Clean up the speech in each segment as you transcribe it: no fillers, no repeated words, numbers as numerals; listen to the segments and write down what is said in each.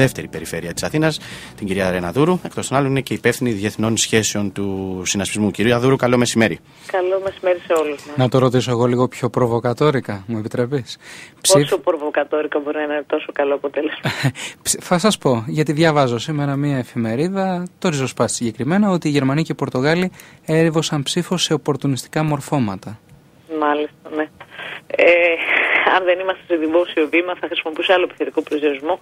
δεύτερη περιφέρεια της Αθήνας, την κυρία Ρένα Δούρου. Εκτός των άλλων, είναι και υπεύθυνη διεθνών σχέσεων του συνασπισμού. Κυρία Δούρου, καλό μεσημέρι. Καλό μεσημέρι σε όλους. Να το ρωτήσω εγώ λίγο πιο προβοκατόρικα, μου επιτρέπεις? Πόσο προβοκατόρικα μπορεί να είναι τόσο καλό αποτέλεσμα? Θα σας πω, γιατί διαβάζω σήμερα μία εφημερίδα, το ριζοσπάστη συγκεκριμένα, ότι οι Γερμανοί και οι Πορτογάλοι έρευωσαν ψήφο σε οπορτουνιστικά μορφώματα. Μάλιστα, ναι. Αν δεν είμαστε σε δημόσιο βήμα, θα χρησιμοποιούσα άλλο επιθετικό προσδιορισμό.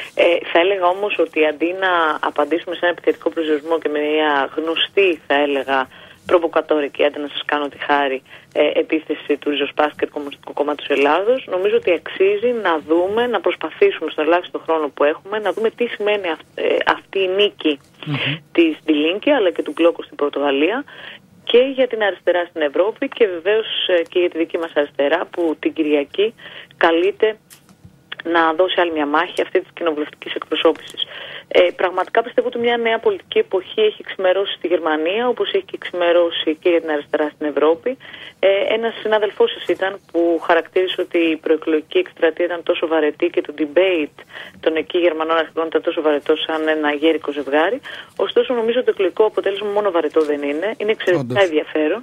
Θα έλεγα όμως ότι αντί να απαντήσουμε σε ένα επιθετικό προσδιορισμό και με μια γνωστή, θα έλεγα, προβοκατόρικη, άντε να σας κάνω τη χάρη, επίθεση του ριζοσπάστη και του Κομμουνιστικού Κόμματος Ελλάδος, νομίζω ότι αξίζει να δούμε, να προσπαθήσουμε στον ελάχιστο χρόνο που έχουμε, να δούμε τι σημαίνει αυτή η νίκη της Die Linke αλλά και του μπλόκου στην Πορτογαλία, και για την αριστερά στην Ευρώπη και βεβαίως και για τη δική μας αριστερά, που την Κυριακή καλείται να δώσει άλλη μια μάχη αυτή της κοινοβουλευτικής εκπροσώπησης. Πραγματικά πιστεύω ότι μια νέα πολιτική εποχή έχει ξημερώσει στη Γερμανία, όπως έχει και ξημερώσει και για την αριστερά στην Ευρώπη. Ένας συνάδελφός σας ήταν που χαρακτήρισε ότι η προεκλογική εκστρατεία ήταν τόσο βαρετή και το debate των εκεί Γερμανών αρχηγών ήταν τόσο βαρετό σαν ένα γέρικο ζευγάρι. Ωστόσο, νομίζω ότι το εκλογικό αποτέλεσμα μόνο βαρετό δεν είναι. Είναι εξαιρετικά ενδιαφέρον.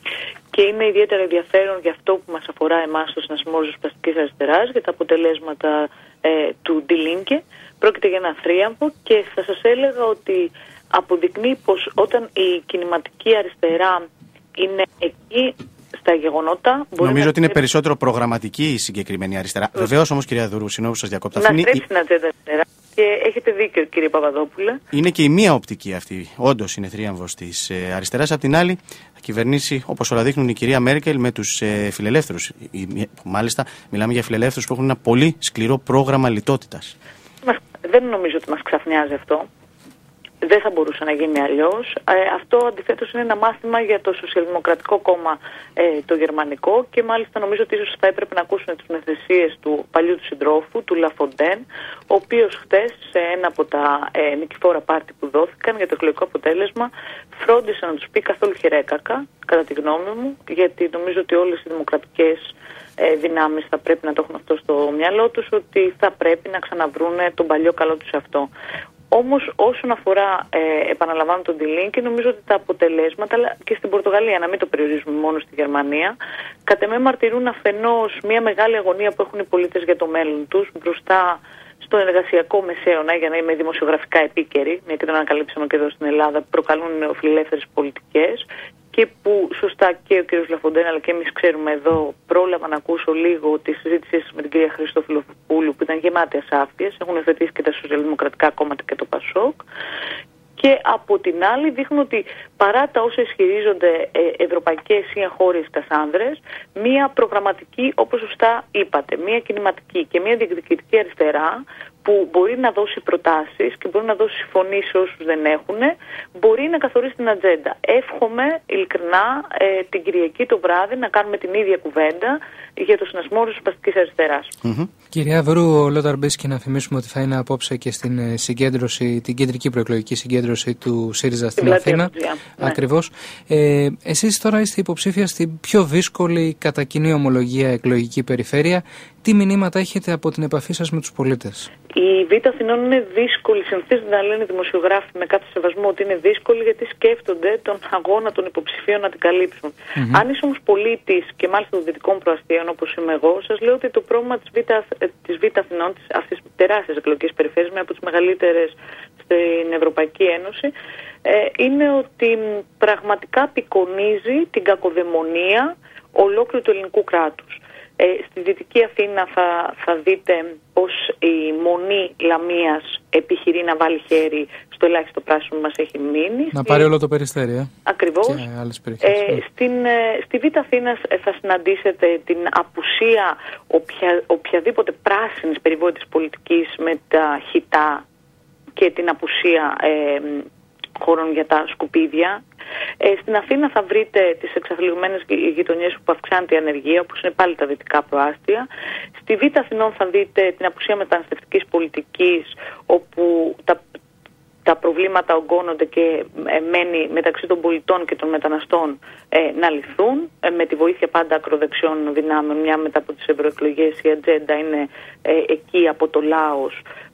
Και είναι ιδιαίτερα ενδιαφέρον για αυτό που μας αφορά εμάς στο συνασπισμό ριζοσπαστικής αριστεράς, για τα αποτελέσματα του Die Linke. Πρόκειται για ένα θρίαμβο και θα σας έλεγα ότι αποδεικνύει πως όταν η κινηματική αριστερά είναι εκεί στα γεγονότα... Νομίζω ότι είναι περισσότερο προγραμματική η συγκεκριμένη αριστερά. Βεβαίως όμως, κυρία Δούρου, συγγνώμη που σας διακόπτω. Να στρέψει την ατζέντα αριστερά. Και έχετε δίκιο, κύριε Παπαδόπουλε. Είναι και η μία οπτική αυτή. Όντως είναι θρίαμβος της αριστεράς. Απ' την άλλη, θα κυβερνήσει, όπως όλα δείχνουν, η κυρία Μέρκελ με τους φιλελεύθερους. Μάλιστα, μιλάμε για φιλελεύθερους που έχουν ένα πολύ σκληρό πρόγραμμα λιτότητας. Δεν νομίζω ότι μας ξαφνιάζει αυτό. Δεν θα μπορούσε να γίνει αλλιώς. Αυτό αντιθέτως είναι ένα μάθημα για το Σοσιαλδημοκρατικό Κόμμα το γερμανικό, και μάλιστα νομίζω ότι ίσως θα έπρεπε να ακούσουν τις νοθεσίες του παλιού του συντρόφου, του Λαφοντέν, ο οποίος χτες σε ένα από τα νικηφόρα πάρτι που δόθηκαν για το εκλογικό αποτέλεσμα φρόντισε να τους πει καθόλου χερέκακα, κατά τη γνώμη μου, γιατί νομίζω ότι όλες οι δημοκρατικές δυνάμεις θα πρέπει να το έχουν αυτό στο μυαλό τους, ότι θα πρέπει να ξαναβρούν τον παλιό καλό τους αυτό. Όμως όσον αφορά, επαναλαμβάνω, τον Die Linke, νομίζω ότι τα αποτελέσματα, αλλά και στην Πορτογαλία, να μην το περιορίζουμε μόνο στη Γερμανία, κατ' εμέ μαρτυρούν αφενός μια μεγάλη αγωνία που έχουν οι πολίτες για το μέλλον τους μπροστά στον εργασιακό μεσαίωνα, για να είμαι δημοσιογραφικά επίκαιρη, μια και τον ανακαλύψαμε και εδώ στην Ελλάδα, που προκαλούν νεοφιλελεύθερες πολιτικές και που σωστά και ο κ. Λαφοντέν αλλά και εμείς ξέρουμε εδώ. Πρόλαβα να ακούσω λίγο τη συζήτησή με την κυρία Χριστόφυλλου που ήταν γεμάτη ασάφειες. Έχουν ευθετήσει και τα σοσιαλδημοκρατικά κόμματα και το ΠΑΣΟΚ. Και από την άλλη δείχνουν ότι παρά τα όσα ισχυρίζονται ευρωπαϊκές ή εγχώριες κασάνδρες, μία προγραμματική, όπως σωστά είπατε, μία κινηματική και μία διεκδικητική αριστερά που μπορεί να δώσει προτάσεις και μπορεί να δώσει φωνή σε όσους δεν έχουν, μπορεί να καθορίσει την ατζέντα. Εύχομαι ειλικρινά την Κυριακή το βράδυ να κάνουμε την ίδια κουβέντα για το συνασμό ριζοσπαστικής αριστεράς. Κυρία Δούρου, ο Λόταρ Μπίσκι, να θυμίσουμε ότι θα είναι απόψε και στην συγκέντρωση, την κεντρική προεκλογική συγκέντρωση του ΣΥΡΙΖΑ στην Αθήνα. Ναι. Ακριβώς. Εσείς τώρα είστε υποψήφια στην πιο δύσκολη κατά κοινή ομολογία εκλογική περιφέρεια. Τι μηνύματα έχετε από την επαφή σας με τους πολίτες? Η Β' Αθηνών είναι δύσκολη. Συνηθίζονται να λένε οι δημοσιογράφοι με κάθε σεβασμό ότι είναι δύσκολη, γιατί σκέφτονται τον αγώνα των υποψηφίων να την καλύψουν. Αν είσαι όμως πολίτης και μάλιστα των δυτικών προαστίων, όπως είμαι εγώ, σας λέω ότι το πρόβλημα της Β' Αθηνών, αυτής της τεράστιας εκλογικής περιφέρειας, μια από τις μεγαλύτερες στην Ευρωπαϊκή Ένωση, είναι ότι πραγματικά απεικονίζει την κακοδαιμονία ολόκληρου του ελληνικού κράτους. Στη Δυτική Αθήνα θα δείτε πως η Μονή Λαμίας επιχειρεί να βάλει χέρι στο ελάχιστο πράσινο που μας έχει μείνει. Να πάρει όλο το Περιστέρι. Ακριβώς. Και άλλες περιοχές. Στη Β' Αθήνα θα συναντήσετε την απουσία οποιαδήποτε πράσινης περιβόητης πολιτικής με τα χιτά και την απουσία χώρων για τα σκουπίδια. Στην Αθήνα θα βρείτε τις εξαθλιωμένες γειτονιές που αυξάνεται η ανεργία, όπως είναι πάλι τα δυτικά προάστια. Στη Β' Αθηνών θα δείτε την απουσία μεταναστευτικής πολιτικής, όπου τα προβλήματα ογκώνονται και μένει μεταξύ των πολιτών και των μεταναστών να λυθούν, με τη βοήθεια πάντα ακροδεξιών δυνάμεων. Μια μετά από τις ευρωεκλογές η ατζέντα είναι εκεί από το Λάος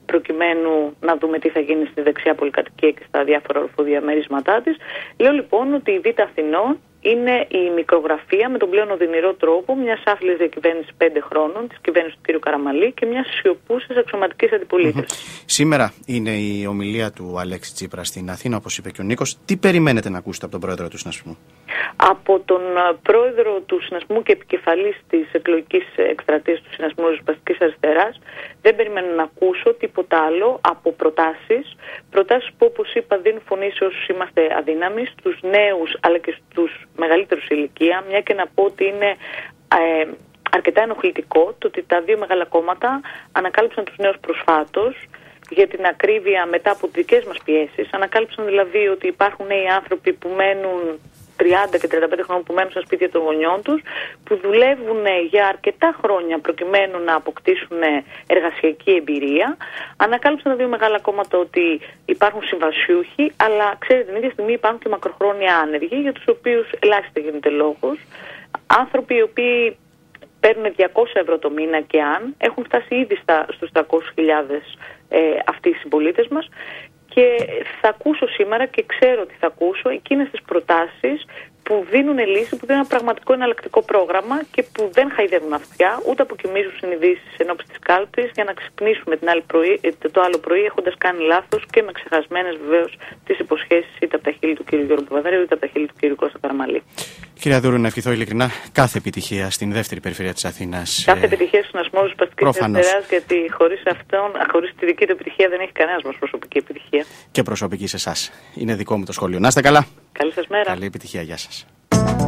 προκειμένου να δούμε τι θα γίνει στη δεξιά πολυκατοικία και στα διάφορα ορφοδιαμερίσματά της. Λέω λοιπόν ότι η Β' Αθηνών είναι η μικρογραφία με τον πλέον οδυνηρό τρόπο μιας άφιλης διακυβέρνησης 5 χρόνων, της κυβέρνησης του κ. Καραμαλή και μιας σιωπούσης αξιωματικής αντιπολίτευσης. Σήμερα είναι η ομιλία του Αλέξη Τσίπρα στην Αθήνα, όπως είπε και ο Νίκος. Τι περιμένετε να ακούσετε από τον πρόεδρο του Συνασπισμού? Από τον πρόεδρο του Συνασπισμού και επικεφαλής της εκλογικής εκστρατείας του Συνασπισμού Ριζοσπαστικής Αριστεράς δεν περιμένω να ακούσω τίποτα άλλο από προτάσεις που, όπως είπα, δίνουν φωνή σε όσους είμαστε αδύναμοι, στους νέους αλλά και στους μεγαλύτερους ηλικία, μια και να πω ότι είναι αρκετά ενοχλητικό το ότι τα δύο μεγάλα κόμματα ανακάλυψαν τους νέους προσφάτως. Για την ακρίβεια, μετά από τις δικές μας πιέσεις, ανακάλυψαν δηλαδή ότι υπάρχουν νέοι άνθρωποι που μένουν 30 και 35 χρόνια, που μένουν στα σπίτια των γονιών τους, που δουλεύουν για αρκετά χρόνια προκειμένου να αποκτήσουν εργασιακή εμπειρία. Ανακάλυψαν τα δύο μεγάλα κόμματα ότι υπάρχουν συμβασιούχοι, αλλά ξέρετε, την ίδια στιγμή υπάρχουν και μακροχρόνια άνεργοι, για τους οποίους ελάχιστα γίνεται λόγος. Άνθρωποι οι οποίοι παίρνουν 200 ευρώ το μήνα και αν έχουν φτάσει ήδη στους 300.000 αυτοί οι συμπολίτες μας. Και θα ακούσω σήμερα και ξέρω ότι θα ακούσω εκείνες τις προτάσεις που δίνουν λύση, που δίνουν ένα πραγματικό εναλλακτικό πρόγραμμα και που δεν χαϊδεύουν αυτιά, ούτε αποκοιμίζουν συνειδήσεις ενόψει της κάλπης για να ξυπνήσουμε το άλλο πρωί έχοντας κάνει λάθος και με ξεχασμένες βεβαίως τις υποσχέσεις είτε από τα χείλη του κ. Γιώργου Παπαδρέου είτε από τα χείλη του κ. Κώστα Καραμαλή. Κυρία Δούρου, να ευχηθώ ειλικρινά κάθε επιτυχία στην δεύτερη περιφέρεια της Αθήνας. Κάθε επιτυχία στον Συνασπισμό Ριζοσπαστικής Αριστεράς, γιατί χωρίς τη δική του επιτυχία δεν έχει κανένας μας προσωπική επιτυχία. Και προσωπική σε εσάς. Είναι δικό μου το σχόλιο. Να είστε καλά. Καλή σας μέρα. Καλή επιτυχία. Γεια σας.